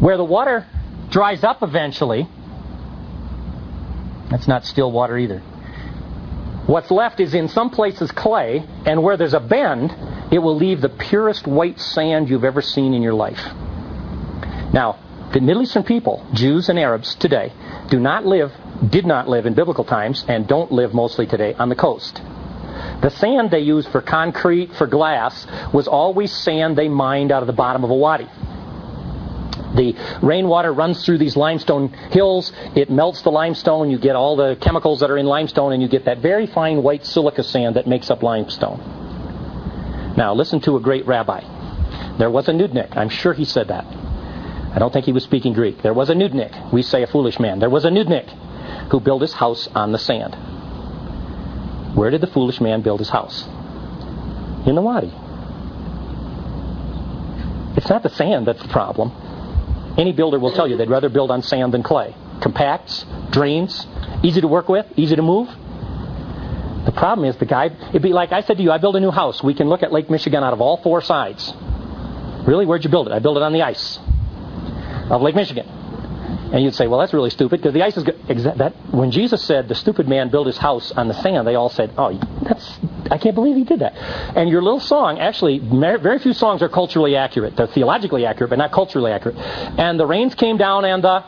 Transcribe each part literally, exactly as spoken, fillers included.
Where the water dries up eventually, that's not still water either. What's left is in some places clay, and where there's a bend, it will leave the purest white sand you've ever seen in your life. Now, the Middle Eastern people, Jews and Arabs today, do not live, did not live in biblical times, and don't live mostly today on the coast. The sand they used for concrete, for glass, was always sand they mined out of the bottom of a wadi. The rainwater runs through these limestone hills. It melts the limestone. You get all the chemicals that are in limestone, and you get that very fine white silica sand that makes up limestone. Now, listen to a great rabbi. There was a nudnik. I'm sure he said that. I don't think he was speaking Greek. There was a nudnik. We say a foolish man. There was a nudnik who built his house on the sand. Where did the foolish man build his house? In the wadi. It's not the sand that's the problem. Any builder will tell you they'd rather build on sand than clay. Compacts, drains, easy to work with, easy to move. The problem is the guy, it'd be like I said to you, I build a new house. We can look at Lake Michigan out of all four sides. Really? Where'd you build it? I built it on the ice of Lake Michigan. And you'd say, well, that's really stupid, because the ice is good. Exa- that, when Jesus said the stupid man built his house on the sand, they all said, oh, that's, I can't believe he did that. And your little song, actually, very few songs are culturally accurate. They're theologically accurate, but not culturally accurate. And the rains came down, and the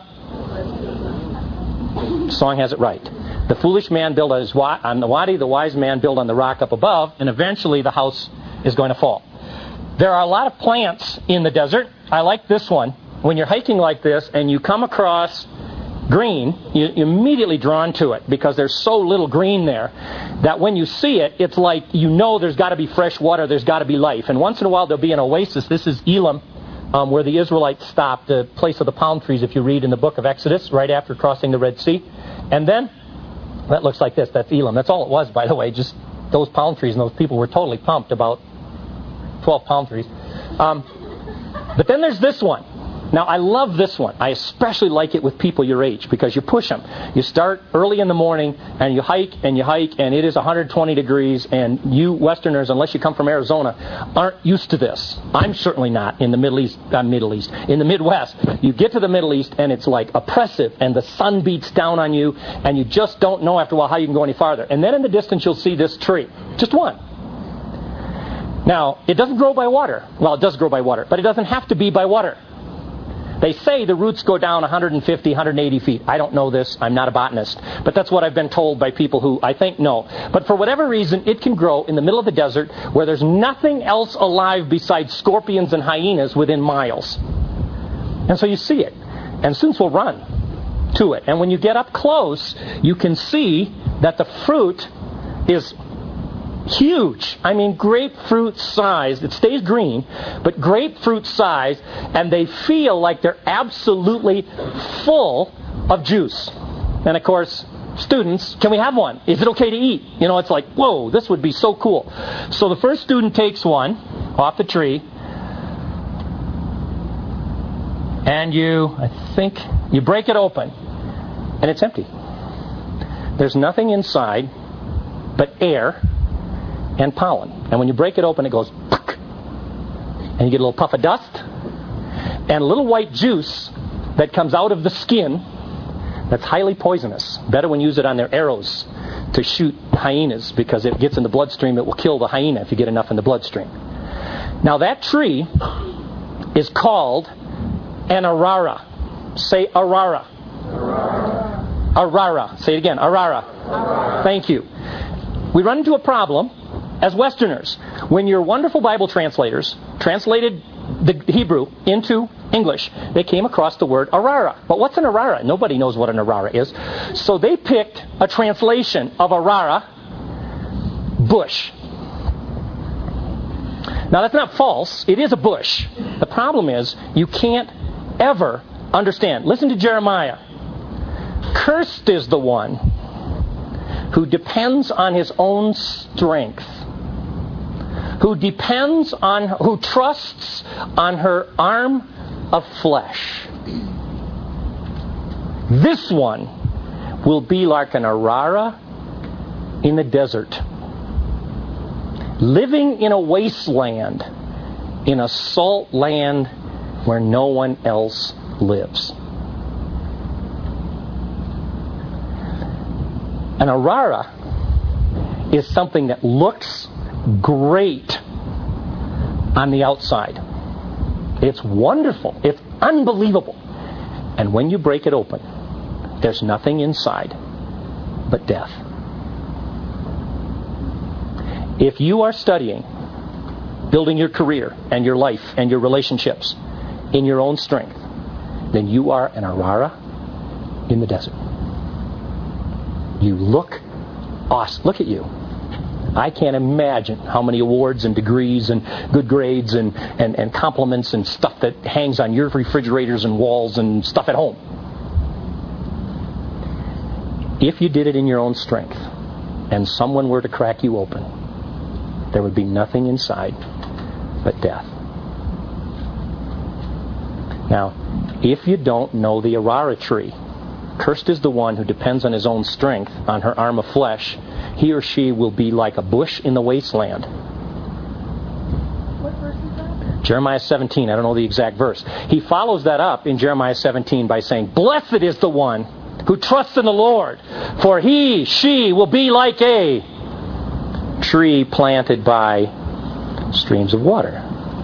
song has it right. The foolish man built on the wadi, the wise man built on the rock up above, and eventually the house is going to fall. There are a lot of plants in the desert. I like this one. When you're hiking like this and you come across green, you're immediately drawn to it because there's so little green there that when you see it, it's like you know there's got to be fresh water, there's got to be life. And once in a while there'll be an oasis. This is Elim, um, where the Israelites stopped, the place of the palm trees, if you read in the book of Exodus, right after crossing the Red Sea. And then, that looks like this, that's Elim. That's all it was, by the way, just those palm trees, and those people were totally pumped about twelve palm trees. Um, but then there's this one. Now, I love this one. I especially like it with people your age because you push them. You start early in the morning and you hike and you hike and it is one hundred twenty degrees, and you Westerners, unless you come from Arizona, aren't used to this. I'm certainly not in the Middle East, uh, Middle East, in the Midwest. You get to the Middle East and it's like oppressive and the sun beats down on you and you just don't know after a while how you can go any farther. And then in the distance you'll see this tree. Just one. Now, it doesn't grow by water. Well, it does grow by water, but it doesn't have to be by water. They say the roots go down one hundred fifty, one hundred eighty feet. I don't know this. I'm not a botanist. But that's what I've been told by people who I think know. But for whatever reason, it can grow in the middle of the desert where there's nothing else alive besides scorpions and hyenas within miles. And so you see it. And students will run to it. And when you get up close, you can see that the fruit is huge. I mean, grapefruit size. It stays green, but grapefruit size, and they feel like they're absolutely full of juice. And of course, students, can we have one? Is it okay to eat? You know, it's like, whoa, this would be so cool. So the first student takes one off the tree, and you, I think, you break it open, and it's empty. There's nothing inside but air and pollen. And when you break it open, it goes, and you get a little puff of dust and a little white juice that comes out of the skin that's highly poisonous. Better when you use it on their arrows to shoot hyenas, because if it gets in the bloodstream, it will kill the hyena if you get enough in the bloodstream. Now that tree is called an arara. Say arara. Arara. Arara. Say it again. Arara. Arara. Thank you. We run into a problem as Westerners. When your wonderful Bible translators translated the Hebrew into English, they came across the word arara. But what's an arara? Nobody knows what an arara is. So they picked a translation of arara, bush. Now that's not false. It is a bush. The problem is you can't ever understand. Listen to Jeremiah. Cursed is the one who depends on his own strength, who depends on, who trusts on her arm of flesh. This one will be like an arara in the desert, living in a wasteland, in a salt land where no one else lives. An Arara is something that looks great on the outside. It's wonderful. It's unbelievable. And when you break it open, there's nothing inside but death. If you are studying building your career and your life and your relationships in your own strength, then you are an Arara in the desert. You look awesome. Look at you. I can't imagine how many awards and degrees and good grades and, and, and compliments and stuff that hangs on your refrigerators and walls and stuff at home. If you did it in your own strength and someone were to crack you open, there would be nothing inside but death. Now, if you don't know the Arara tree, cursed is the one who depends on his own strength, on her arm of flesh. He or she will be like a bush in the wasteland. What verse is that? Jeremiah seventeen. I don't know the exact verse. He follows that up in Jeremiah seventeen by saying, "Blessed is the one who trusts in the Lord, for he, she will be like a tree planted by streams of water."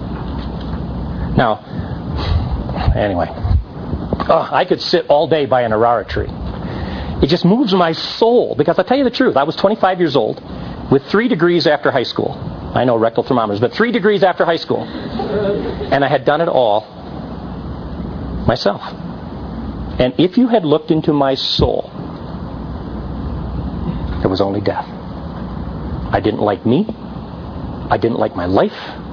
Now, anyway, oh, I could sit all day by an Arara tree. It just moves my soul, because I'll tell you the truth. I was twenty-five years old with three degrees after high school. I know rectal thermometers, but three degrees after high school. And I had done it all myself. And if you had looked into my soul, there was only death. I didn't like me. I didn't like my life.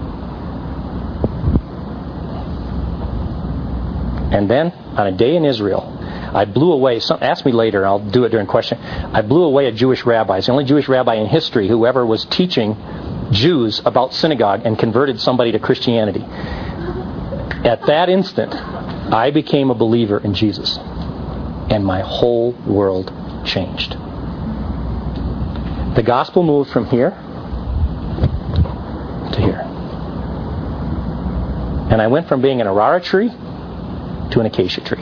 And then, on a day in Israel, I blew away, some, ask me later, I'll do it during question. I blew away a Jewish rabbi. It's the only Jewish rabbi in history who ever was teaching Jews about synagogue and converted somebody to Christianity. At that instant, I became a believer in Jesus. And my whole world changed. The gospel moved from here to here. And I went from being an Arara tree to an acacia tree.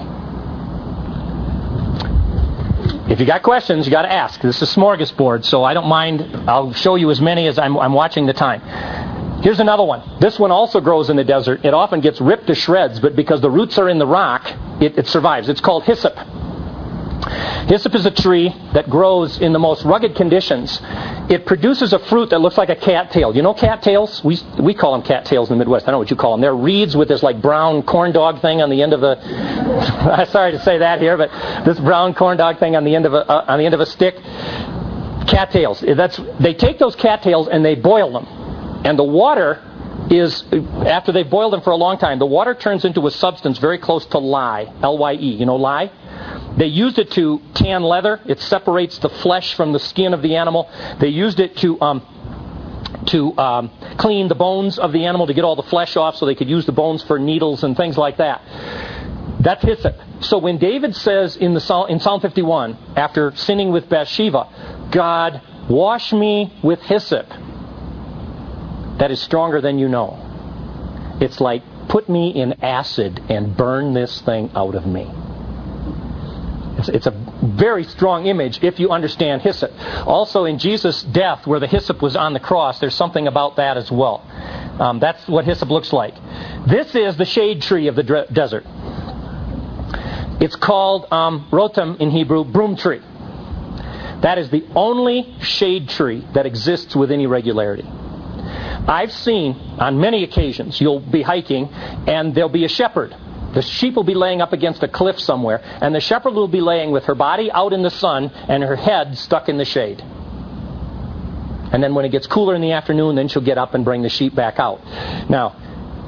If you got questions, you got to ask. This is a smorgasbord, so I don't mind. I'll show you as many as I'm, I'm watching the time. Here's another one. This one also grows in the desert. It often gets ripped to shreds, but because the roots are in the rock, it, it survives. It's called hyssop. Hyssop is a tree that grows in the most rugged conditions. It produces a fruit that looks like a cattail. You know cattails? We we call them cattails in the Midwest. I don't know what you call them. They're reeds with this like brown corn dog thing on the end of the. I'm sorry to say that here, but this brown corn dog thing on the end of a uh, on the end of a stick. Cattails. That's they take those cattails and they boil them, and the water is, after they've boiled them for a long time, the water turns into a substance very close to lye. L Y E. You know lye? They used it to tan leather. It separates the flesh from the skin of the animal. They used it to um, to um, clean the bones of the animal, to get all the flesh off so they could use the bones for needles and things like that. That's hyssop. So when David says in the Psalm, in Psalm fifty-one, after sinning with Bathsheba, "God, wash me with hyssop," that is stronger than you know. It's like, put me in acid and burn this thing out of me. It's, it's a very strong image if you understand hyssop. Also in Jesus' death, where the hyssop was on the cross, there's something about that as well. Um, that's what hyssop looks like. This is the shade tree of the dre- desert. It's called um, rotem in Hebrew, broom tree. That is the only shade tree that exists with any regularity. I've seen, on many occasions, you'll be hiking and there'll be a shepherd. The sheep will be laying up against a cliff somewhere, and the shepherd will be laying with her body out in the sun and her head stuck in the shade. And then when it gets cooler in the afternoon, then she'll get up and bring the sheep back out. Now,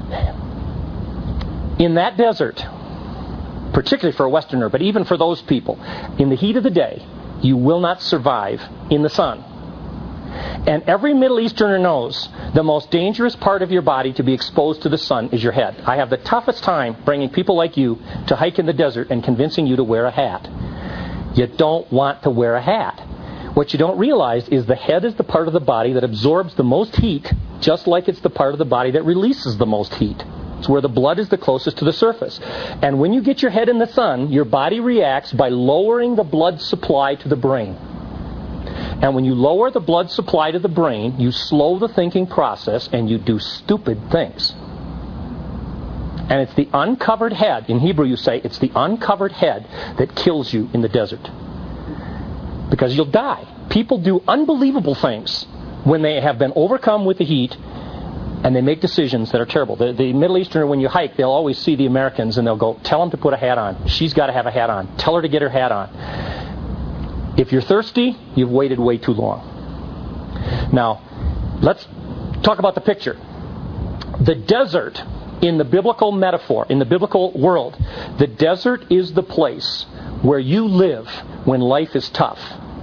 in that desert, particularly for a Westerner, but even for those people, in the heat of the day, you will not survive in the sun. And every Middle Easterner knows the most dangerous part of your body to be exposed to the sun is your head. I have the toughest time bringing people like you to hike in the desert and convincing you to wear a hat. You don't want to wear a hat. What you don't realize is the head is the part of the body that absorbs the most heat, just like it's the part of the body that releases the most heat. It's where the blood is the closest to the surface. And when you get your head in the sun, your body reacts by lowering the blood supply to the brain. And when you lower the blood supply to the brain, you slow the thinking process and you do stupid things. And it's the uncovered head, in Hebrew you say, it's the uncovered head that kills you in the desert. Because you'll die. People do unbelievable things when they have been overcome with the heat and they make decisions that are terrible. The, the Middle Easterner, when you hike, they'll always see the Americans and they'll go, tell them to put a hat on. She's got to have a hat on. Tell her to get her hat on. If you're thirsty, you've waited way too long. Now, let's talk about the picture. The desert, in the biblical metaphor, in the biblical world, the desert is the place where you live when life is tough.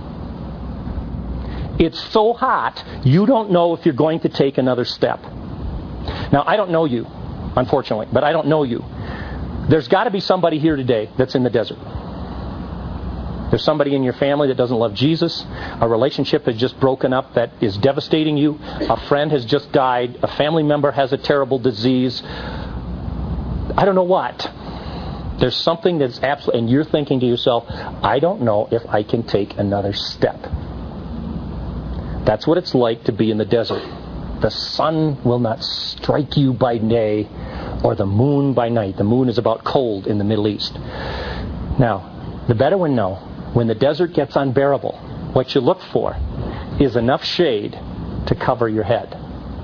It's so hot, you don't know if you're going to take another step. Now, I don't know you, unfortunately, but I don't know you. There's got to be somebody here today that's in the desert. There's somebody in your family that doesn't love Jesus. A relationship has just broken up that is devastating you. A friend has just died. A family member has a terrible disease. I don't know what. There's something that's absolutely, and you're thinking to yourself, I don't know if I can take another step. That's what it's like to be in the desert. The sun will not strike you by day or the moon by night. The moon is about cold in the Middle East. Now, the Bedouin know when the desert gets unbearable, what you look for is enough shade to cover your head.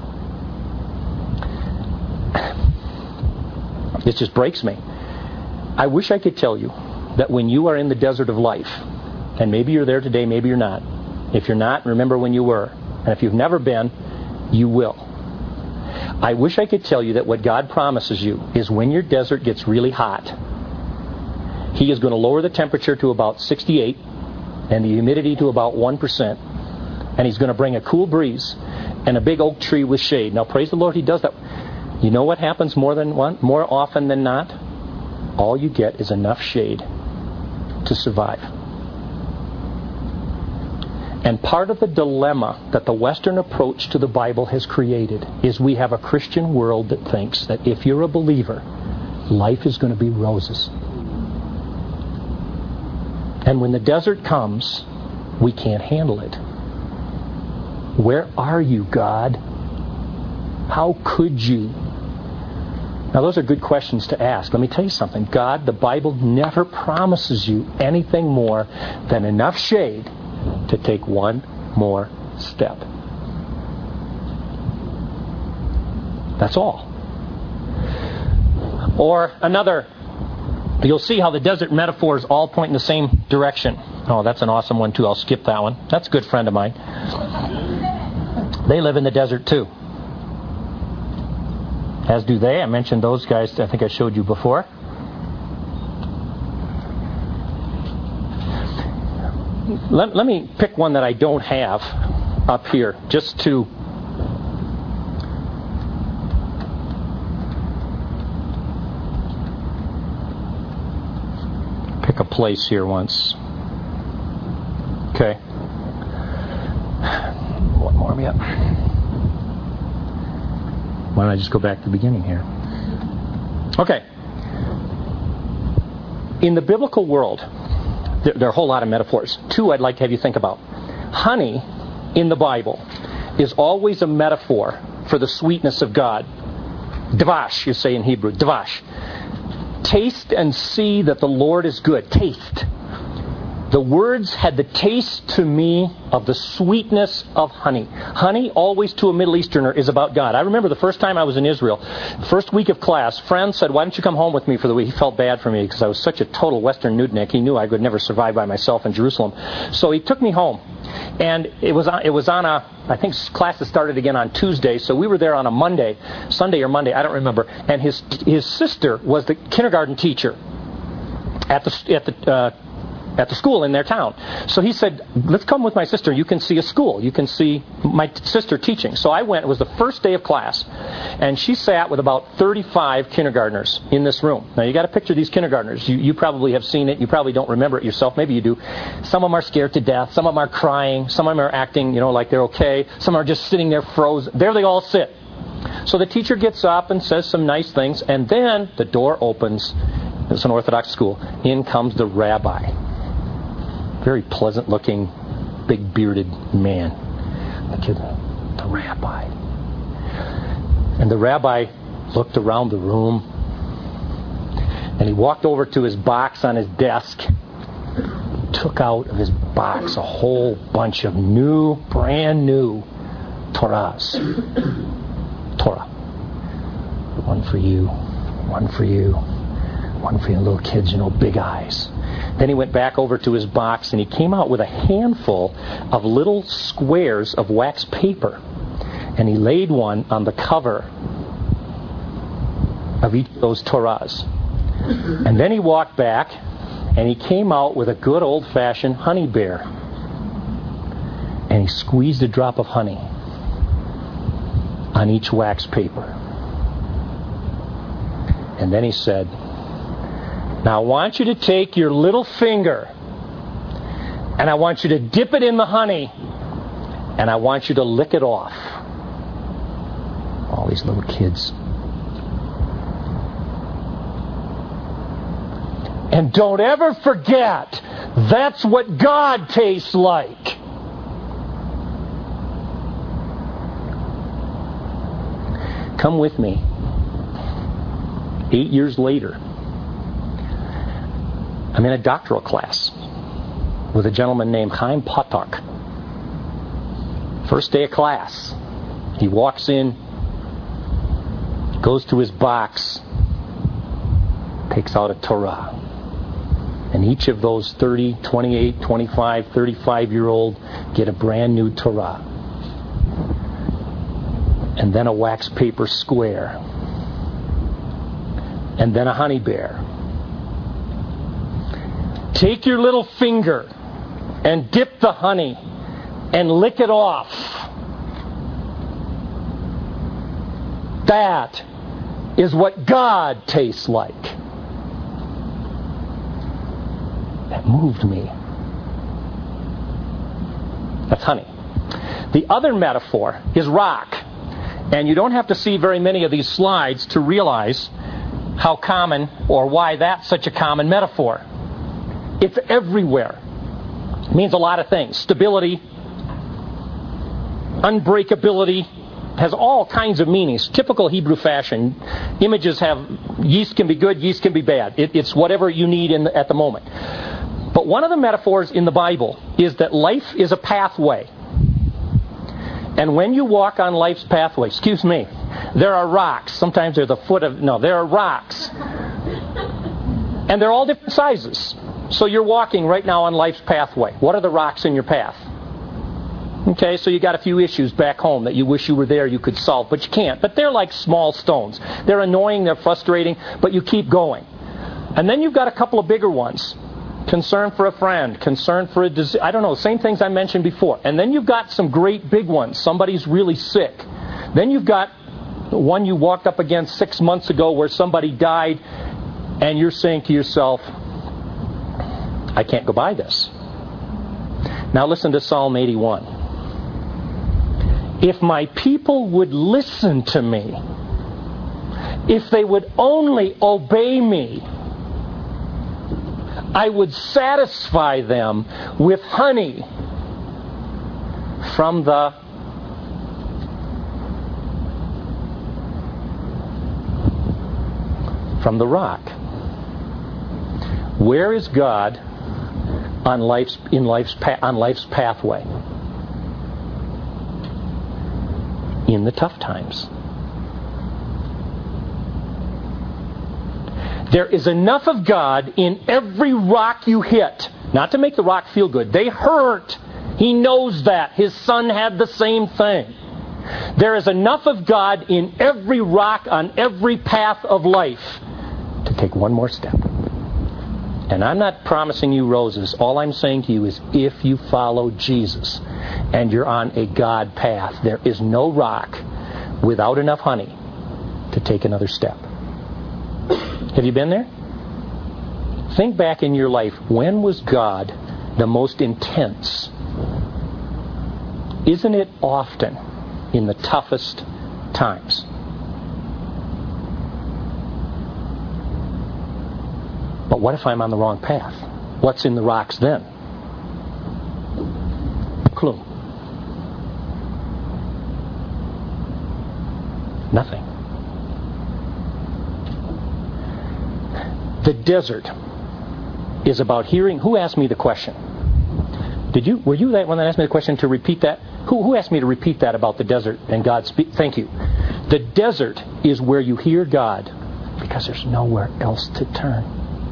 It just breaks me. I wish I could tell you that when you are in the desert of life, and maybe you're there today, maybe you're not. If you're not, remember when you were. And if you've never been, you will. I wish I could tell you that what God promises you is when your desert gets really hot, He is going to lower the temperature to about sixty-eight and the humidity to about one percent. And He's going to bring a cool breeze and a big oak tree with shade. Now, praise the Lord, He does that. You know what happens more than one, more often than not? All you get is enough shade to survive. And part of the dilemma that the Western approach to the Bible has created is we have a Christian world that thinks that if you're a believer, life is going to be roses. And when the desert comes, we can't handle it. Where are you, God? How could you? Now, those are good questions to ask. Let me tell you something. God, the Bible never promises you anything more than enough shade to take one more step. That's all. Or another, you'll see how the desert metaphors all point in the same direction. Oh, that's an awesome one too. I'll skip that one. That's a good friend of mine. They live in the desert too. As do they. I mentioned those guys, I think I showed you before. Let, let me pick one that I don't have up here, just to pick a place here once. Okay. One more me up. Why don't I just go back to the beginning here? Okay. In the biblical world, there, there are a whole lot of metaphors. Two I'd like to have you think about. Honey in the Bible is always a metaphor for the sweetness of God. Dvash, you say in Hebrew. Dvash. Taste and see that the Lord is good. Taste. The words had the taste to me of the sweetness of honey. Honey, always to a Middle Easterner, is about God. I remember the first time I was in Israel, first week of class, friend said, why don't you come home with me for the week? He felt bad for me because I was such a total Western nudnik. He knew I would never survive by myself in Jerusalem. So he took me home. And it was on, it was on a, I think classes started again on Tuesday, so we were there on a Monday, Sunday or Monday, I don't remember. And his his sister was the kindergarten teacher at the at the uh, at the school in their town. So he said, let's come with my sister. You can see a school. You can see my t- sister teaching. So I went. It was the first day of class. And she sat with about thirty-five kindergartners in this room. Now, you got to picture these kindergartners. You, you probably have seen it. You probably don't remember it yourself. Maybe you do. Some of them are scared to death. Some of them are crying. Some of them are acting, you know, like they're okay. Some are just sitting there frozen. There they all sit. So the teacher gets up and says some nice things, and then the door opens. It's an Orthodox school. In comes the rabbi. Very pleasant-looking, big-bearded man. The kid, the rabbi. And the rabbi looked around the room, and he walked over to his box on his desk, took out of his box a whole bunch of new, brand new Torahs. Torah. One for you, one for you, one for your little kids, you know, big eyes. Then he went back over to his box and he came out with a handful of little squares of wax paper. And he laid one on the cover of each of those Torahs. And then he walked back and he came out with a good old-fashioned honey bear. And he squeezed a drop of honey on each wax paper. And then he said, now I want you to take your little finger and I want you to dip it in the honey and I want you to lick it off. All these little kids. And don't ever forget, that's what God tastes like. Come with me. Eight years later, I'm in a doctoral class with a gentleman named Chaim Potok. First day of class, he walks in, goes to his box, takes out a Torah. And each of those thirty, twenty-eight, twenty-five, thirty-five-year-old get a brand new Torah. And then a wax paper square. And then a honey bear. Take your little finger and dip the honey and lick it off. That is what God tastes like. That moved me. That's honey. The other metaphor is rock. And you don't have to see very many of these slides to realize how common or why that's such a common metaphor. It's everywhere. It means a lot of things. Stability, unbreakability, has all kinds of meanings. Typical Hebrew fashion. Images have, yeast can be good, yeast can be bad. It, it's whatever you need in the, at the moment. But one of the metaphors in the Bible is that life is a pathway. And when you walk on life's pathway, excuse me, there are rocks. Sometimes they're the foot of, no, there are rocks. And they're all different sizes. So you're walking right now on life's pathway. What are the rocks in your path? Okay, so you got a few issues back home that you wish you were there, you could solve, but you can't. But they're like small stones. They're annoying, they're frustrating, but you keep going. And then you've got a couple of bigger ones. Concern for a friend, concern for a disease, I don't know, same things I mentioned before. And then you've got some great big ones. Somebody's really sick. Then you've got one you walked up against six months ago where somebody died, and you're saying to yourself, I can't go by this. Now listen to Psalm eighty-one. If my people would listen to me, if they would only obey me, I would satisfy them with honey from the from the rock. Where is God on life's in life's on life's pathway? In the tough times. There is enough of God in every rock you hit. Not to make the rock feel good. They hurt. He knows that. His son had the same thing. There is enough of God in every rock on every path of life to take one more step. And I'm not promising you roses. All I'm saying to you is if you follow Jesus and you're on a God path, there is no rock without enough honey to take another step. Have you been there? Think back in your life. When was God the most intense? Isn't it often in the toughest times? But what if I'm on the wrong path? What's in the rocks then? Clue. Nothing. The desert is about hearing. Who asked me the question? Did you? Were you that one that asked me the question to repeat that? Who, who asked me to repeat that about the desert and God speak? Thank you. The desert is where you hear God because there's nowhere else to turn.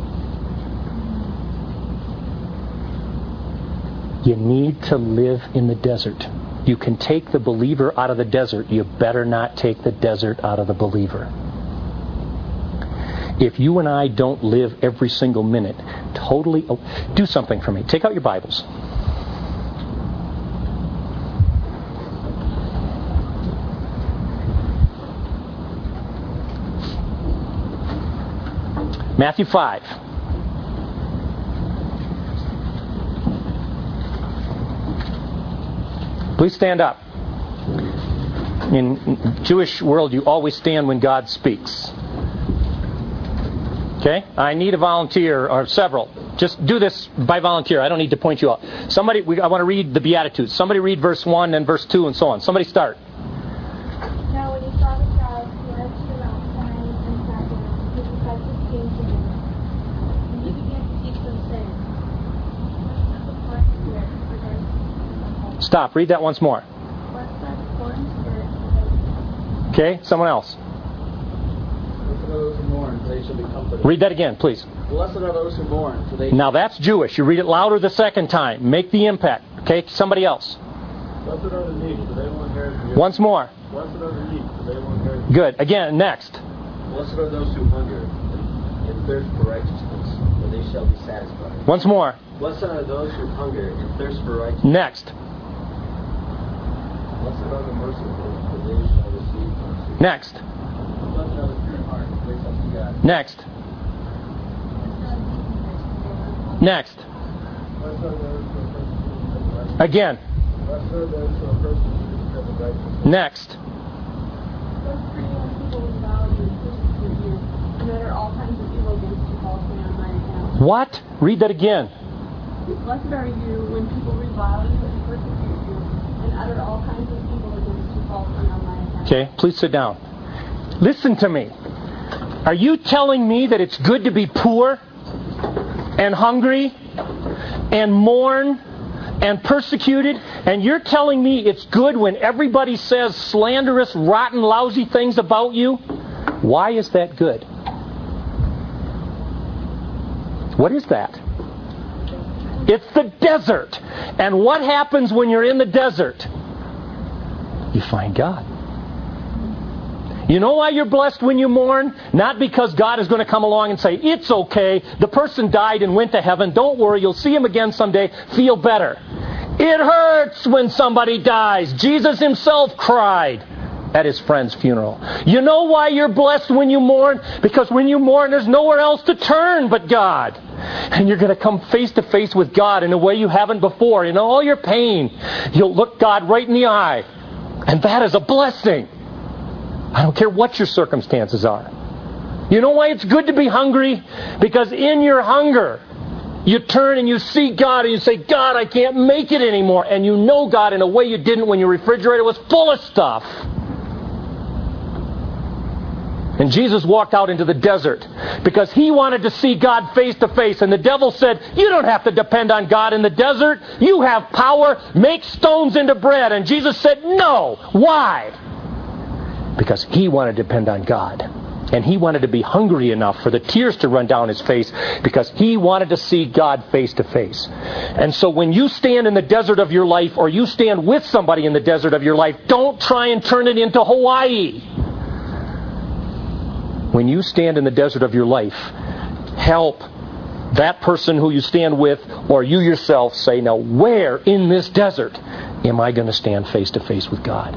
You need to live in the desert. You can take the believer out of the desert. You better not take the desert out of the believer. If you and I don't live every single minute, totally... Oh, do something for me. Take out your Bibles. Matthew five. Please stand up. In Jewish world, you always stand when God speaks. Okay? I need a volunteer, or several. Just do this by volunteer. I don't need to point you out. Somebody, we, I want to read the Beatitudes. Somebody read verse one and verse two and so on. Somebody start. Now when he saw the crowd, he led to the mountain and sat down. His disciples came to him. And he began to teach them, saying, the poor in spirit, for theirs is the Stop. Read that once more. Blessed are the poor in spirit, for theirs is the Okay? Someone else. Blessed are those who mourn, for they shall be comforted. Read that again, please. Blessed are those who mourn, for they... Now that's Jewish. You read it louder the second time. Make the impact. Okay? Somebody else. Blessed are the meek, for they will inherit the earth. Once more. Blessed are the meek, for they will inherit the Good. Again, next. Blessed are those who hunger and, and thirst for righteousness, for they shall be satisfied. Once more. Blessed are those who hunger and thirst for righteousness. Next. Blessed are the merciful, for they shall receive mercy. Next. Blessed are the pure in heart, for they shall see God. Next. Next. Blessed are those who are persecuted because of righteousness. Again. Blessed are those who are persecuted because of righteousness. Next. Blessed are you when people revile you and persecute you, and utter all kinds of evil against you falsely on my account. What? Read that again. Blessed are you when people revile you and persecute you, and utter all kinds of evil against you falsely on my account. Okay, please sit down. Listen to me. Are you telling me that it's good to be poor and hungry and mourn and persecuted, and you're telling me it's good when everybody says slanderous, rotten, lousy things about you? Why is that good? What is that? It's the desert. And what happens when you're in the desert? You find God. You know why you're blessed when you mourn? Not because God is going to come along and say, it's okay, the person died and went to heaven, don't worry, you'll see him again someday, feel better. It hurts when somebody dies. Jesus himself cried at his friend's funeral. You know why you're blessed when you mourn? Because when you mourn, there's nowhere else to turn but God. And you're going to come face to face with God in a way you haven't before. In all your pain, you'll look God right in the eye. And that is a blessing. I don't care what your circumstances are. You know why it's good to be hungry? Because in your hunger, you turn and you see God and you say, God, I can't make it anymore. And you know God in a way you didn't when your refrigerator was full of stuff. And Jesus walked out into the desert because he wanted to see God face to face. And the devil said, you don't have to depend on God in the desert. You have power. Make stones into bread. And Jesus said, no. Why? Because he wanted to depend on God. And he wanted to be hungry enough for the tears to run down his face because he wanted to see God face to face. And so when you stand in the desert of your life or you stand with somebody in the desert of your life, don't try and turn it into Hawaii. When you stand in the desert of your life, help that person who you stand with or you yourself say, now where in this desert am I going to stand face to face with God?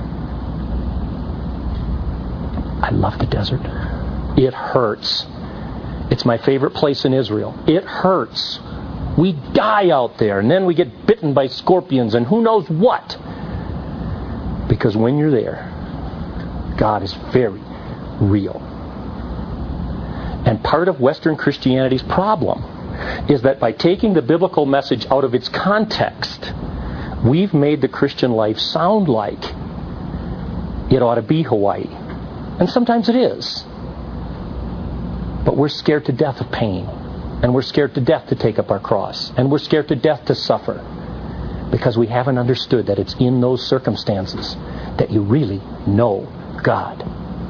I love the desert. It hurts. It's my favorite place in Israel. It hurts. We die out there, and then we get bitten by scorpions and who knows what. Because when you're there, God is very real. And part of Western Christianity's problem is that by taking the biblical message out of its context, we've made the Christian life sound like it ought to be Hawaii. And sometimes it is. But we're scared to death of pain. And we're scared to death to take up our cross. And we're scared to death to suffer. Because we haven't understood that it's in those circumstances that you really know God.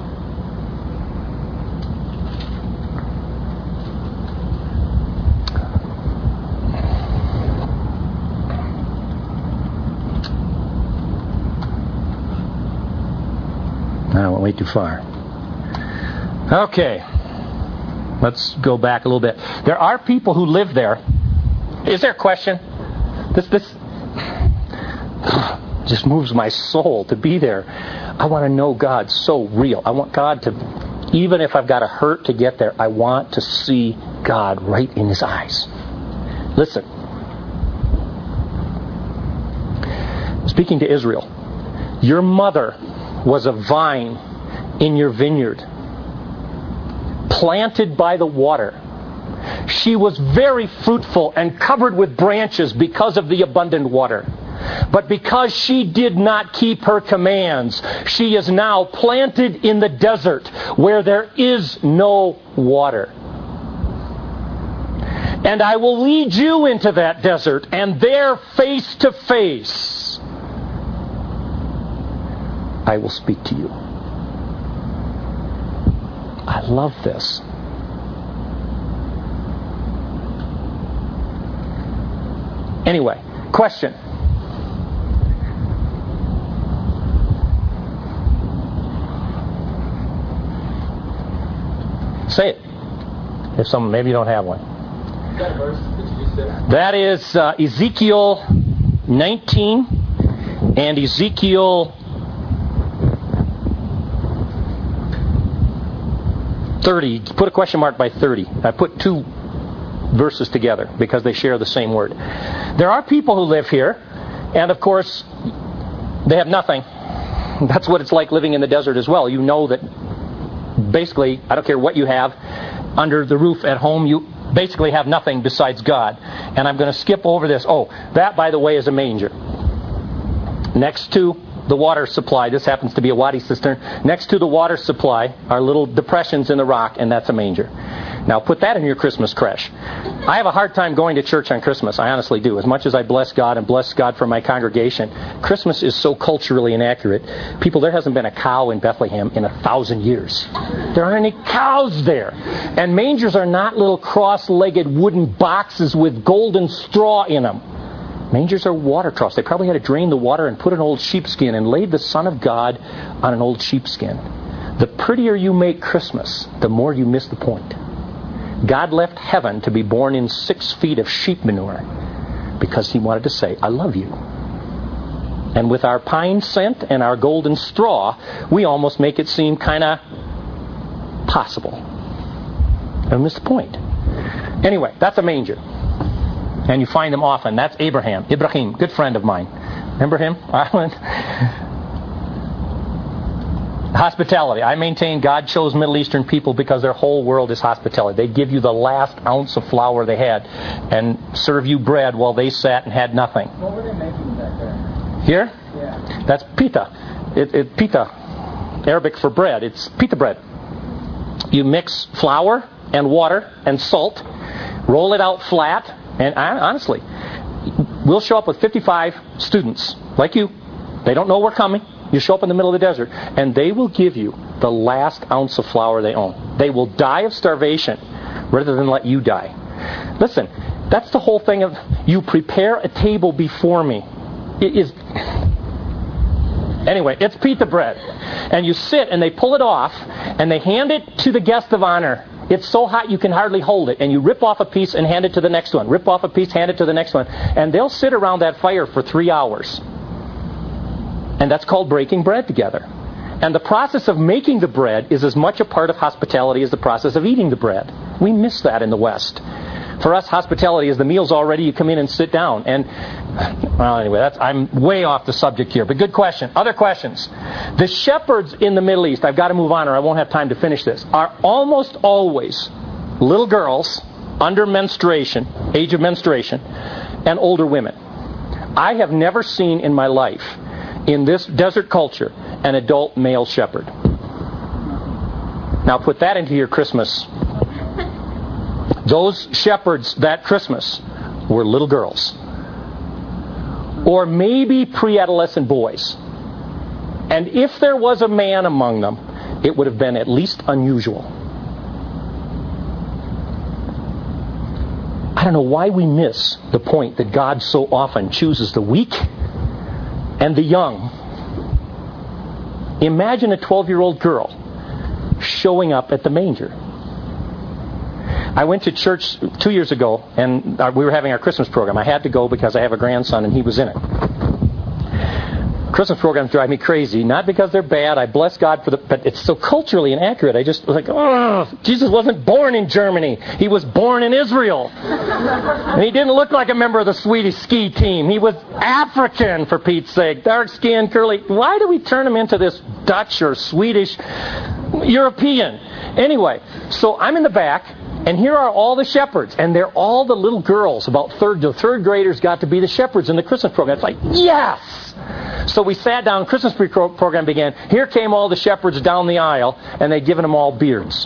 I went way too far. Okay. Let's go back a little bit. There are people who live there. Is there a question? This this just moves my soul to be there. I want to know God so real. I want God to, even if I've got to hurt to get there, I want to see God right in His eyes. Listen. Speaking to Israel, your mother was a vine in your vineyard, planted by the water. She was very fruitful and covered with branches because of the abundant water. But because she did not keep her commands, she is now planted in the desert where there is no water. And I will lead you into that desert, and there, face to face, I will speak to you. I love this. Anyway, question. Say it. If some, maybe you don't have one. That verse that you just said. That is uh, Ezekiel nineteen and Ezekiel thirty. Put a question mark by thirty. I put two verses together because they share the same word. There are people who live here, and of course, they have nothing. That's what it's like living in the desert as well. You know that basically, I don't care what you have, under the roof at home, you basically have nothing besides God. And I'm going to skip over this. Oh, that, by the way, is a manger. Next to the water supply, this happens to be a wadi cistern. Next to the water supply are little depressions in the rock, and that's a manger. Now put that in your Christmas creche. I have a hard time going to church on Christmas. I honestly do. As much as I bless God and bless God for my congregation, Christmas is so culturally inaccurate. People, there hasn't been a cow in Bethlehem in a thousand years. There aren't any cows there. And mangers are not little cross-legged wooden boxes with golden straw in them. Mangers are water troughs. They probably had to drain the water and put an old sheepskin and laid the Son of God on an old sheepskin. The prettier you make Christmas, the more you miss the point. God left heaven to be born in six feet of sheep manure because He wanted to say, I love you. And with our pine scent and our golden straw, we almost make it seem kind of possible. I missed the point. Anyway, that's a manger. And you find them often. That's Abraham. Ibrahim, good friend of mine. Remember him? Ireland? Hospitality. I maintain God chose Middle Eastern people because their whole world is hospitality. They give you the last ounce of flour they had and serve you bread while they sat and had nothing. What were they making back there? Here? Yeah. That's pita. It, it, pita. Arabic for bread. It's pita bread. You mix flour and water and salt, roll it out flat, and I, honestly, we'll show up with fifty-five students, like you. They don't know we're coming. You show up in the middle of the desert, and they will give you the last ounce of flour they own. They will die of starvation rather than let you die. Listen, that's the whole thing of you prepare a table before me. It is... Anyway, it's pita bread. And you sit, and they pull it off, and they hand it to the guest of honor. It's so hot you can hardly hold it. And you rip off a piece and hand it to the next one. Rip off a piece, hand it to the next one. And they'll sit around that fire for three hours. And that's called breaking bread together. And the process of making the bread is as much a part of hospitality as the process of eating the bread. We miss that in the West. For us, hospitality is the meal's already, you come in and sit down. And Well, anyway, that's, I'm way off the subject here, but good question. Other questions. The shepherds in the Middle East, I've got to move on or I won't have time to finish this, are almost always little girls under menstruation, age of menstruation, and older women. I have never seen in my life, in this desert culture, an adult male shepherd. Now put that into your Christmas. Those shepherds that Christmas were little girls. Or maybe pre-adolescent boys. And if there was a man among them, it would have been at least unusual. I don't know why we miss the point that God so often chooses the weak and the young. Imagine a twelve-year-old girl showing up at the manger. I went to church two years ago, and we were having our Christmas program. I had to go because I have a grandson, and he was in it. Christmas programs drive me crazy, not because they're bad. I bless God for the, but it's so culturally inaccurate. I just was like, oh, Jesus wasn't born in Germany. He was born in Israel. And he didn't look like a member of the Swedish ski team. He was African, for Pete's sake. Dark skin, curly. Why do we turn him into this Dutch or Swedish European? Anyway, so I'm in the back, and here are all the shepherds, and they're all the little girls. About third, the third graders got to be the shepherds in the Christmas program. It's like, yes! So we sat down, Christmas program began. Here came all the shepherds down the aisle, and they'd given them all beards.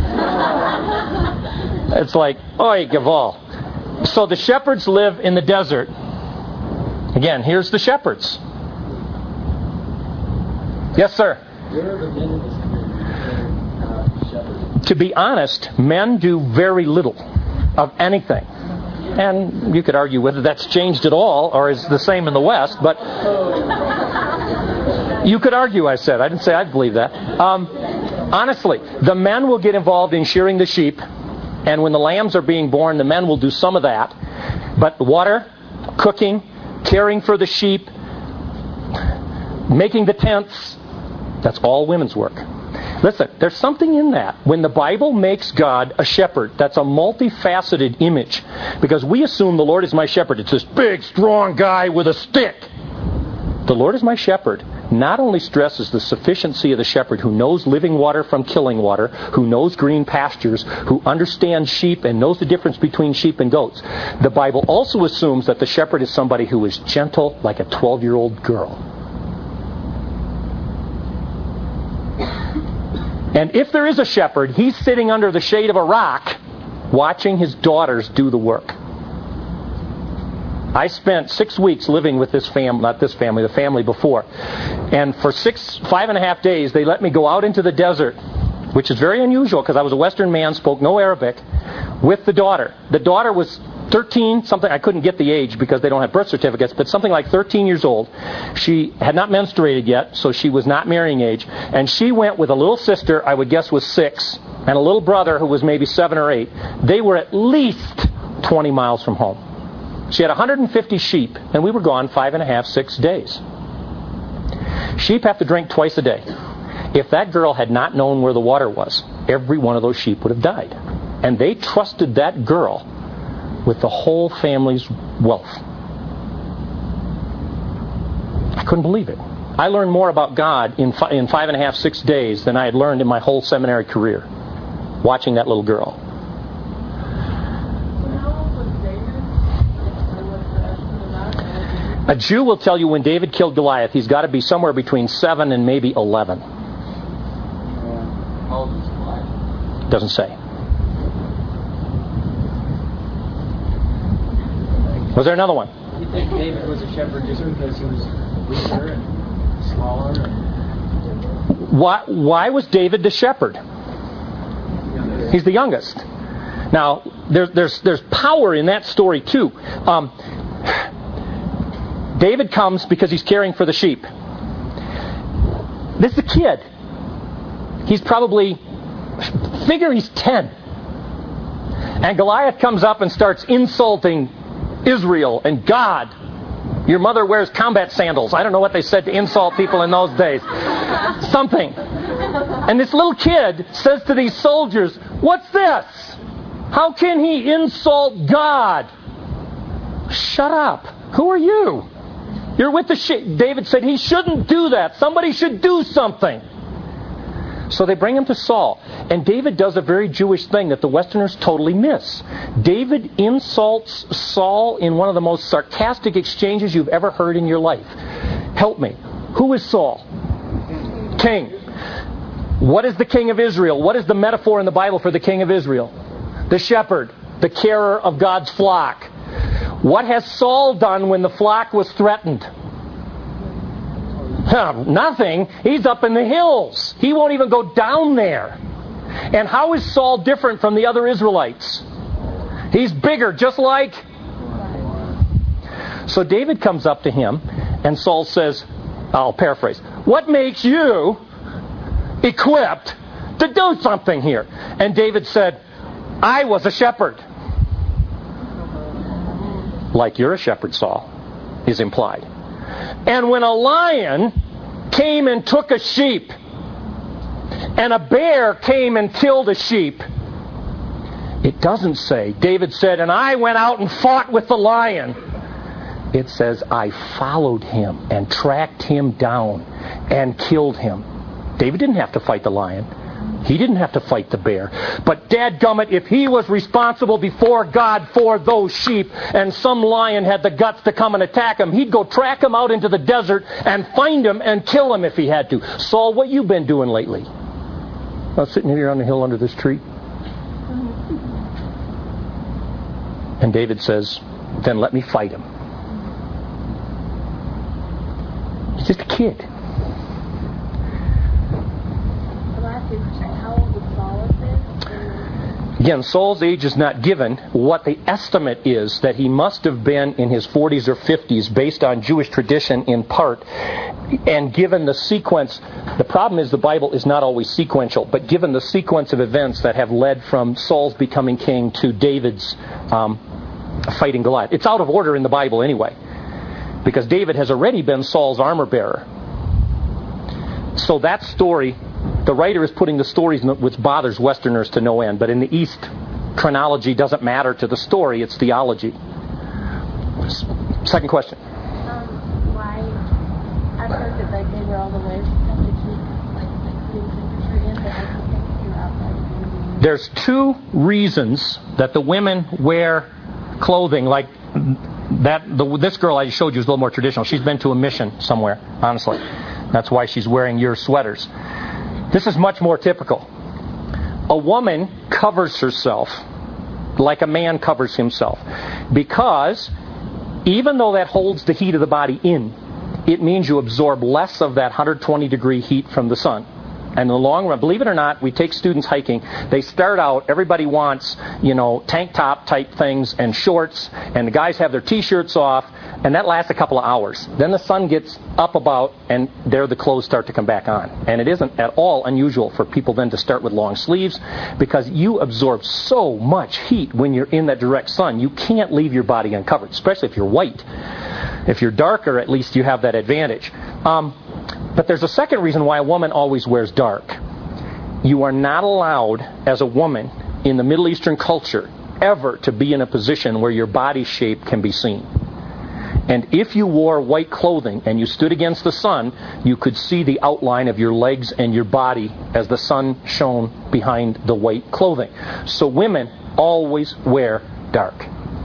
It's like, oy, gaval. So the shepherds live in the desert. Again, here's the shepherds. Yes, sir? Where are the men in this community, uh, shepherds? To be honest, men do very little of anything. And you could argue whether that's changed at all or is the same in the West, but you could argue, I said. I didn't say I believe that. Um, honestly, the men will get involved in shearing the sheep, and when the lambs are being born, the men will do some of that. But water, cooking, caring for the sheep, making the tents, that's all women's work. Listen, there's something in that. When the Bible makes God a shepherd, that's a multifaceted image. Because we assume the Lord is my shepherd. It's this big, strong guy with a stick. The Lord is my shepherd not only stresses the sufficiency of the shepherd who knows living water from killing water, who knows green pastures, who understands sheep and knows the difference between sheep and goats. The Bible also assumes that the shepherd is somebody who is gentle like a twelve-year-old girl. And if there is a shepherd, he's sitting under the shade of a rock watching his daughters do the work. I spent six weeks living with this family, not this family, the family before. And for six, five and a half days, they let me go out into the desert, which is very unusual because I was a Western man, spoke no Arabic, with the daughter. The daughter was thirteen, something, I couldn't get the age because they don't have birth certificates, but something like thirteen years old. She had not menstruated yet, so she was not marrying age. And she went with a little sister, I would guess was six, and a little brother who was maybe seven or eight. They were at least twenty miles from home. She had one hundred fifty sheep, and we were gone five and a half, six days. Sheep have to drink twice a day. If that girl had not known where the water was, every one of those sheep would have died. And they trusted that girl with the whole family's wealth. I couldn't believe it. I learned more about God in, fi- in five and a half, six days than I had learned in my whole seminary career, watching that little girl. A Jew will tell you when David killed Goliath, he's got to be somewhere between seven and maybe eleven. How old was Goliath? Doesn't say. Was there another one? You think David was a shepherd just because he was weaker and smaller? And... Why, why was David the shepherd? He's the youngest. Now, there, there's there's power in that story too. Um, David comes because he's caring for the sheep. This is a kid. He's probably, figure he's ten. And Goliath comes up and starts insulting Israel and God. Your mother wears combat sandals. I don't know what they said to insult people in those days. Something. And this little kid says to these soldiers, "What's this? How can he insult God?" Shut up. Who are you? You're with the sheep. David said he shouldn't do that. Somebody should do something. So they bring him to Saul. And David does a very Jewish thing that the Westerners totally miss. David insults Saul in one of the most sarcastic exchanges you've ever heard in your life. Help me. Who is Saul? King. What is the king of Israel? What is the metaphor in the Bible for the king of Israel? The shepherd, the carer of God's flock. What has Saul done when the flock was threatened? Huh, nothing. He's up in the hills. He won't even go down there. And how is Saul different from the other Israelites? He's bigger, just like... So David comes up to him, and Saul says, I'll paraphrase, what makes you equipped to do something here? And David said, I was a shepherd. Like you're a shepherd, Saul, is implied. And when a lion came and took a sheep, and a bear came and killed a sheep, it doesn't say, David said, and I went out and fought with the lion. It says, I followed him and tracked him down and killed him. David didn't have to fight the lion. He didn't have to fight the bear. But dadgummit, if he was responsible before God for those sheep and some lion had the guts to come and attack him, he'd go track him out into the desert and find him and kill him if he had to. Saul, what you been doing lately? I was sitting here on the hill under this tree. And David says, then let me fight him. He's just a kid. Again, Saul's age is not given. What the estimate is that he must have been in his forties or fifties based on Jewish tradition in part. And given the sequence, the problem is the Bible is not always sequential, but given the sequence of events that have led from Saul's becoming king to David's um, fighting Goliath. It's out of order in the Bible anyway, because David has already been Saul's armor bearer. So that story... The writer is putting the stories which bothers Westerners to no end. But in the East, chronology doesn't matter to the story. It's theology. Second question. Um, why? I've heard that like, they were all the ways that they keep like, like, in, but I think they're outside. There's two reasons that the women wear clothing like that. The, this girl I showed you is a little more traditional. She's been to a mission somewhere, honestly. That's why she's wearing your sweaters. This is much more typical. A woman covers herself like a man covers himself, because even though that holds the heat of the body in, it means you absorb less of that one hundred twenty degree heat from the sun. And in the long run, believe it or not, we take students hiking. They start out, everybody wants, you know, tank top type things and shorts, and the guys have their t-shirts off, and that lasts a couple of hours. Then the sun gets up about, and there the clothes start to come back on. And it isn't at all unusual for people then to start with long sleeves, because you absorb so much heat when you're in that direct sun. You can't leave your body uncovered, especially if you're white. If you're darker, at least you have that advantage. Um, But there's a second reason why a woman always wears dark. You are not allowed, as a woman, in the Middle Eastern culture, ever to be in a position where your body shape can be seen. And if you wore white clothing and you stood against the sun, you could see the outline of your legs and your body as the sun shone behind the white clothing. So women always wear dark.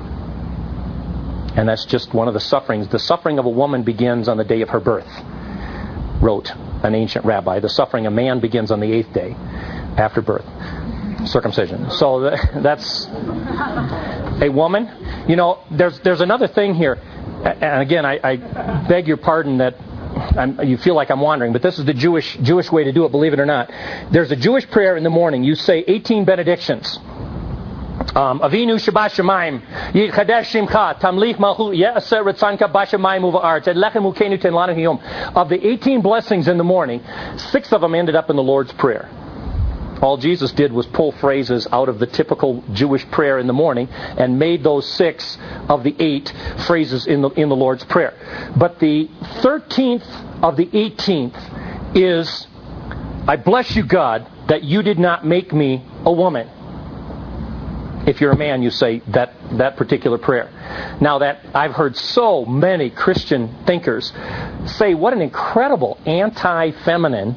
And that's just one of the sufferings. The suffering of a woman begins on the day of her birth, wrote an ancient rabbi. The suffering of man begins on the eighth day after birth, circumcision. So that's a woman. You know, there's there's another thing here. And again, I, I beg your pardon that I'm, you feel like I'm wandering, but this is the Jewish Jewish way to do it, believe it or not. There's a Jewish prayer in the morning. You say eighteen benedictions. Um, Avinu Shabbat Shemaim, Yichadesh Shimcha, Tamlich Malchut, Ye'aser Ritzanka Bashamayim Uva'aretz, Lechem Ukenu Ten Lanu Hayom. Of the eighteen blessings in the morning, six of them ended up in the Lord's Prayer. All Jesus did was pull phrases out of the typical Jewish prayer in the morning and made those six of the eight phrases in the in the Lord's Prayer. But the thirteenth of the eighteenth is, I bless you, God, that you did not make me a woman. If you're a man, you say that, that particular prayer. Now that I've heard so many Christian thinkers say what an incredible anti-feminine,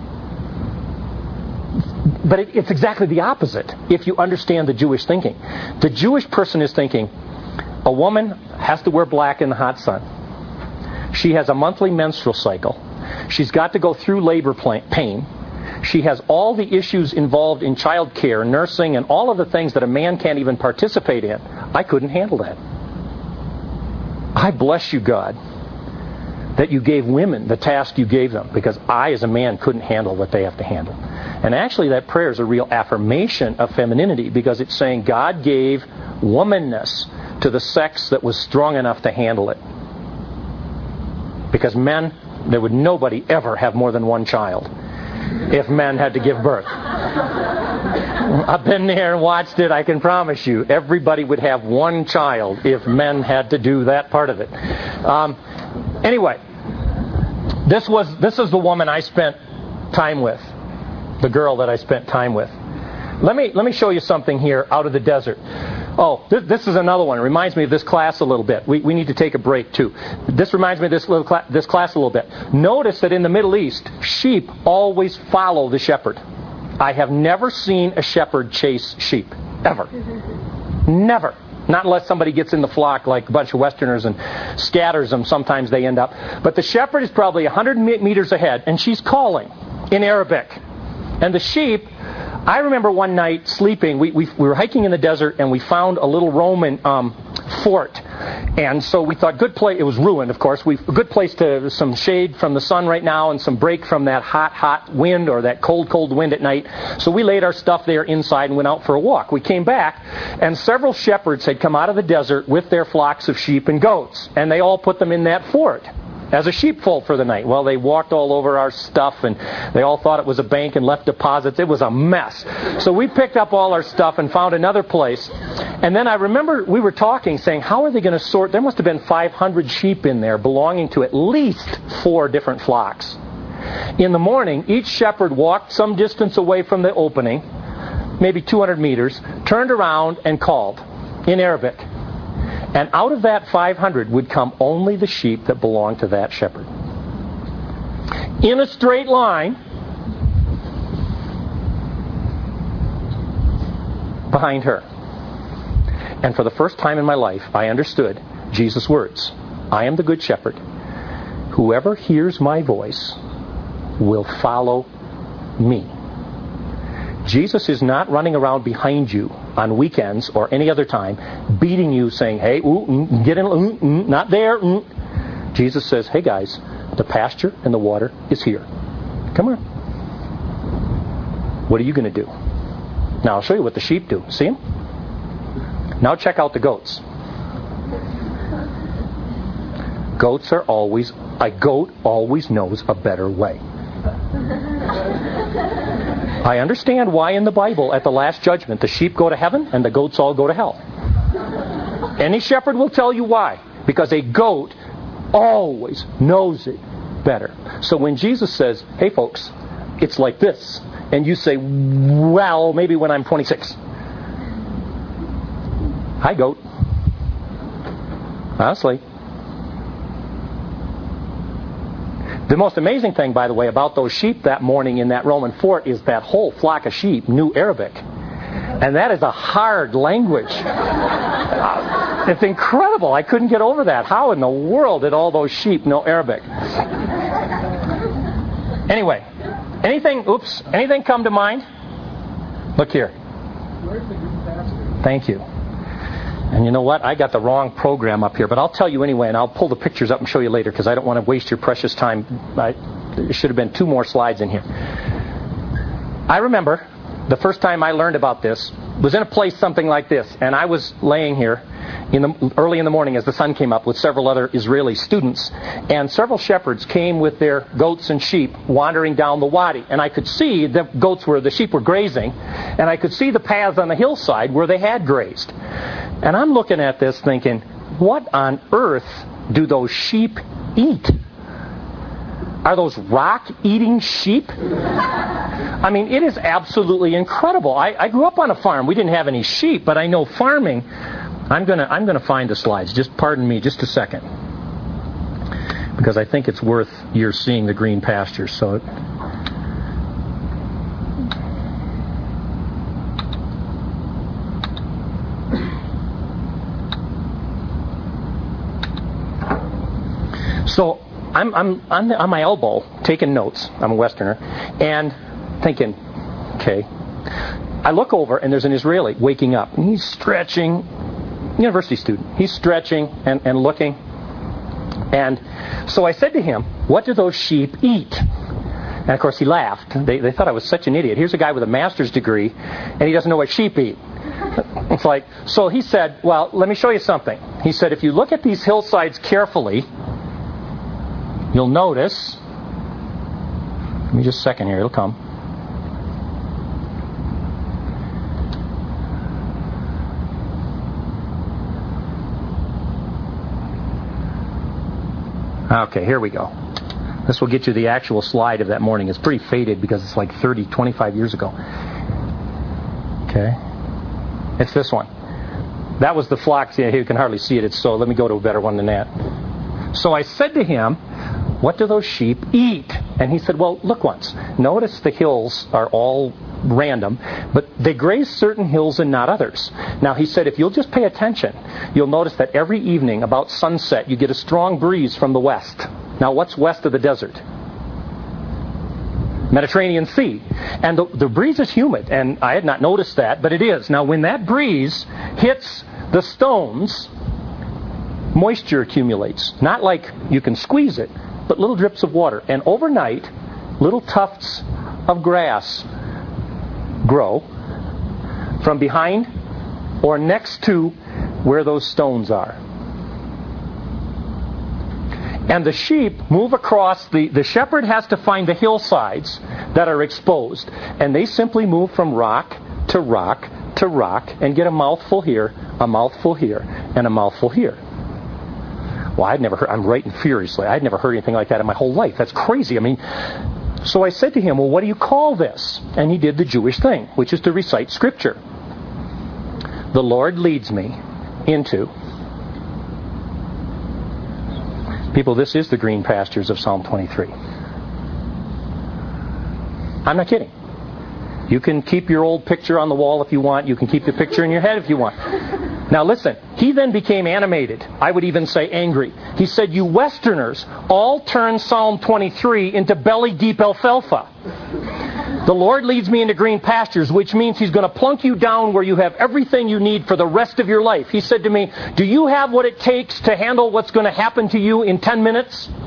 but it, it's exactly the opposite if you understand the Jewish thinking. The Jewish person is thinking, a woman has to wear black in the hot sun. She has a monthly menstrual cycle. She's got to go through labor pain. She has all the issues involved in child care, nursing, and all of the things that a man can't even participate in. I couldn't handle that. I bless you, God, that you gave women the task you gave them, because I, as a man, couldn't handle what they have to handle. And actually, that prayer is a real affirmation of femininity, because it's saying God gave womanness to the sex that was strong enough to handle it. Because men, there would nobody ever have more than one child if men had to give birth. I've been there and watched it. I can promise you, everybody would have one child if men had to do that part of it. Um, anyway, this was this is the woman I spent time with, the girl that I spent time with. Let me let me show you something here out of the desert. Oh, this, this is another one. It reminds me of this class a little bit. We we need to take a break too. This reminds me of this little cla- this class a little bit. Notice that in the Middle East, sheep always follow the shepherd. I have never seen a shepherd chase sheep, ever. Never. Not unless somebody gets in the flock like a bunch of Westerners and scatters them. Sometimes they end up. But the shepherd is probably one hundred meters ahead, and she's calling in Arabic. And the sheep, I remember one night sleeping, we, we, we were hiking in the desert, and we found a little Roman um, fort. And so we thought, good place, it was ruined, of course, we a good place to, some shade from the sun right now and some break from that hot, hot wind or that cold, cold wind at night. So we laid our stuff there inside and went out for a walk. We came back, and several shepherds had come out of the desert with their flocks of sheep and goats, and they all put them in that fort as a sheepfold for the night. Well, they walked all over our stuff, and they all thought it was a bank and left deposits. It was a mess. So we picked up all our stuff and found another place. And then I remember we were talking, saying, how are they going to sort? There must have been five hundred sheep in there belonging to at least four different flocks. In the morning, each shepherd walked some distance away from the opening, maybe two hundred meters, turned around and called in Arabic. And out of that five hundred would come only the sheep that belonged to that shepherd. In a straight line, behind her. And for the first time in my life, I understood Jesus' words. I am the good shepherd. Whoever hears my voice will follow me. Jesus is not running around behind you on weekends or any other time, beating you, saying, hey, ooh, mm, get in, mm, mm, not there. Mm. Jesus says, hey guys, the pasture and the water is here. Come on. What are you going to do? Now I'll show you what the sheep do. See them? Now check out the goats. Goats are always, a goat always knows a better way. I understand why in the Bible at the last judgment the sheep go to heaven and the goats all go to hell. Any shepherd will tell you why. Because a goat always knows it better. So when Jesus says, hey folks, it's like this, and you say, well, maybe when I'm twenty-six. Hi goat. Honestly. The most amazing thing, by the way, about those sheep that morning in that Roman fort is that whole flock of sheep knew Arabic. And that is a hard language. It's incredible. I couldn't get over that. How in the world did all those sheep know Arabic? Anyway, anything, oops, anything come to mind? Look here. Thank you. And you know what? I got the wrong program up here, but I'll tell you anyway, and I'll pull the pictures up and show you later because I don't want to waste your precious time. I, there should have been two more slides in here. I remember the first time I learned about this was in a place something like this, and I was laying here in the, early in the morning as the sun came up with several other Israeli students, and several shepherds came with their goats and sheep wandering down the wadi, and I could see the goats were, the sheep were grazing, and I could see the paths on the hillside where they had grazed. And I'm looking at this thinking, what on earth do those sheep eat? Are those rock-eating sheep? I mean, it is absolutely incredible. I, I grew up on a farm. We didn't have any sheep, but I know farming. I'm gonna I'm gonna find the slides. Just pardon me, just a second, because I think it's worth your seeing the green pastures. So. It, So I'm I'm on, the, on my elbow taking notes. I'm a Westerner, and thinking, okay. I look over and there's an Israeli waking up, and he's stretching. University student. He's stretching and, and looking. And so I said to him, "What do those sheep eat?" And of course he laughed. They they thought I was such an idiot. Here's a guy with a master's degree, and he doesn't know what sheep eat. It's like, so he said, "Well, let me show you something." He said, "If you look at these hillsides carefully, you'll notice," give me just a second here, it'll come. Okay, here we go. This will get you the actual slide of that morning. It's pretty faded because it's like thirty, twenty-five years ago. Okay. It's this one. That was the flock. Yeah, you can hardly see it. It's so, let me go to a better one than that. So I said to him, "What do those sheep eat?" And he said, "Well, look once. Notice the hills are all random, but they graze certain hills and not others." Now he said, if you'll just pay attention, you'll notice that every evening about sunset you get a strong breeze from the west. Now what's west of the desert? Mediterranean Sea. And the, the breeze is humid, and I had not noticed that, but it is. Now when that breeze hits the stones, moisture accumulates. Not like you can squeeze it, but little drips of water. And overnight, little tufts of grass grow from behind or next to where those stones are. And the sheep move across, the, the shepherd has to find the hillsides that are exposed. And they simply move from rock to rock to rock and get a mouthful here, a mouthful here, and a mouthful here. Well, I'd never heard, I'm writing furiously. I'd never heard anything like that in my whole life. That's crazy. I mean, so I said to him, "Well, what do you call this?" And he did the Jewish thing, which is to recite Scripture. The Lord leads me into... People, this is the green pastures of Psalm twenty-three. I'm not kidding. You can keep your old picture on the wall if you want. You can keep the picture in your head if you want. Now listen, he then became animated. I would even say angry. He said, "You Westerners all turn Psalm twenty-three into belly-deep alfalfa. The Lord leads me into green pastures," which means He's going to plunk you down where you have everything you need for the rest of your life. He said to me, "Do you have what it takes to handle what's going to happen to you in ten minutes?